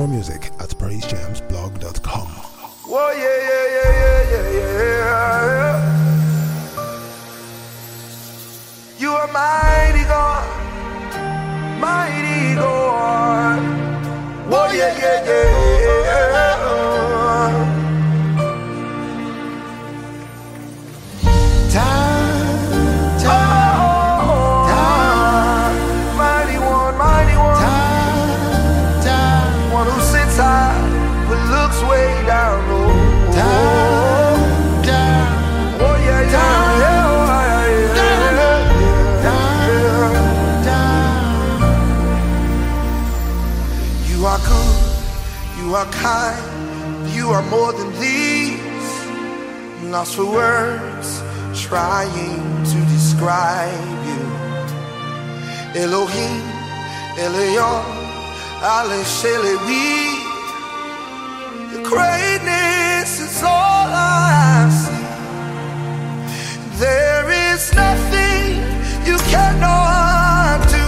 more music at praisejamsblog.com. Whoa, yeah. You are mighty God, mighty God. Whoa, yeah. You are kind, you are more than these. Lost for words, trying to describe you. Elohim, Elion, Ale Shelewi. Your greatness is all I see. There is nothing you cannot do.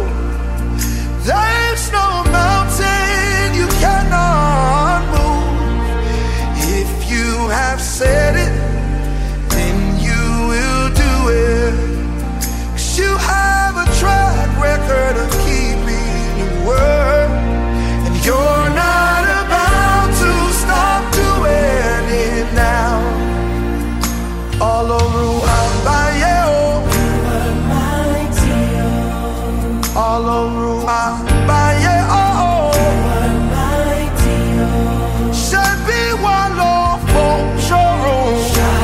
There's no mountain you cannot move. If you have said it, then you will do it. 'Cause you have a track record of keeping your word, and you're not about to stop doing it now. All over Wambaye, all over Wambaye, should be one love for showroom.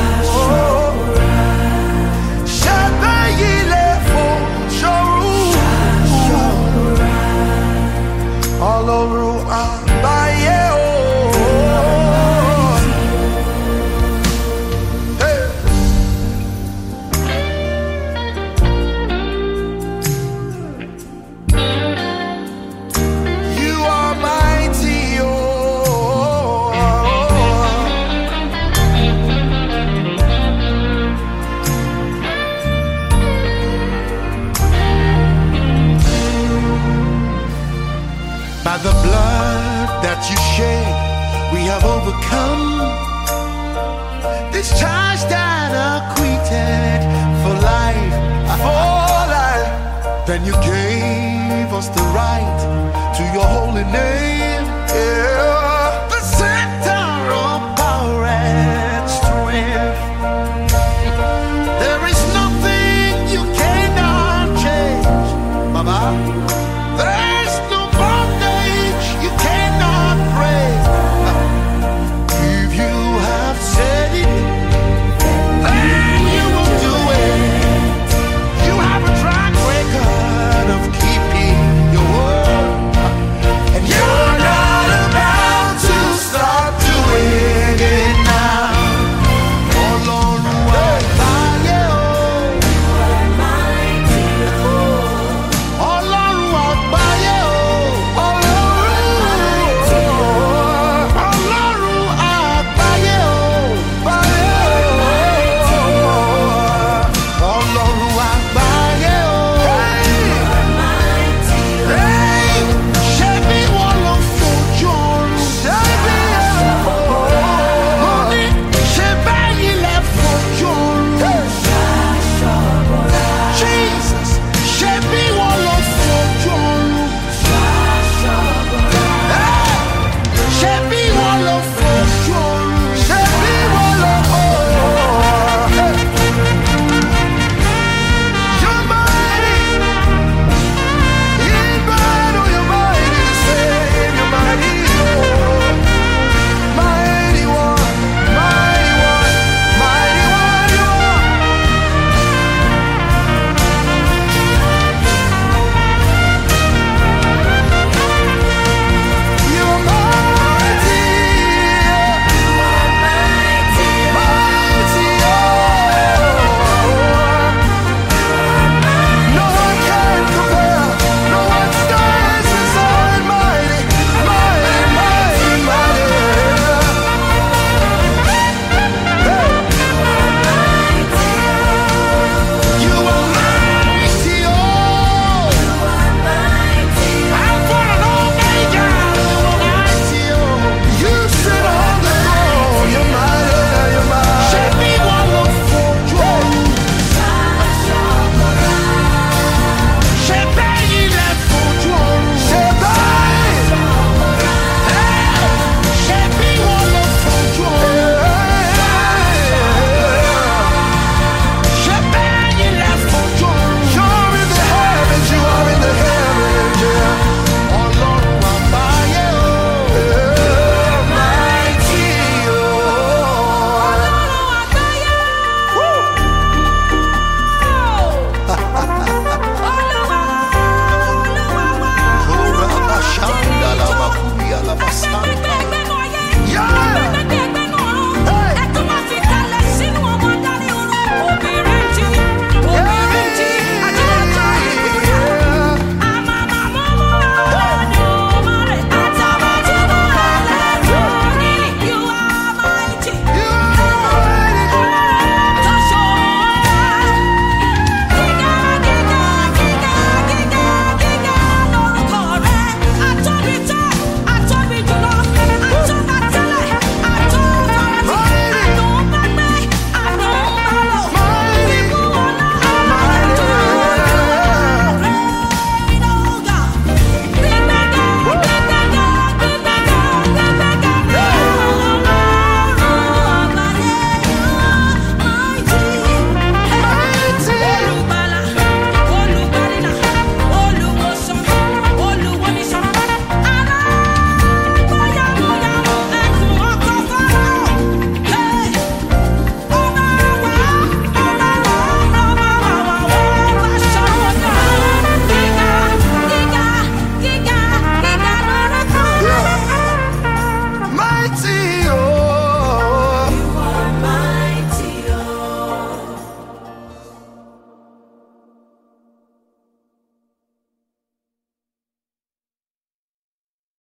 Should be yile for showroom. All over Wambaye. By the blood that you shed, we have overcome. Discharged and acquitted for life. Then you gave us the right to your holy name. Yeah. The center of power and strength. There is nothing you cannot change, Baba.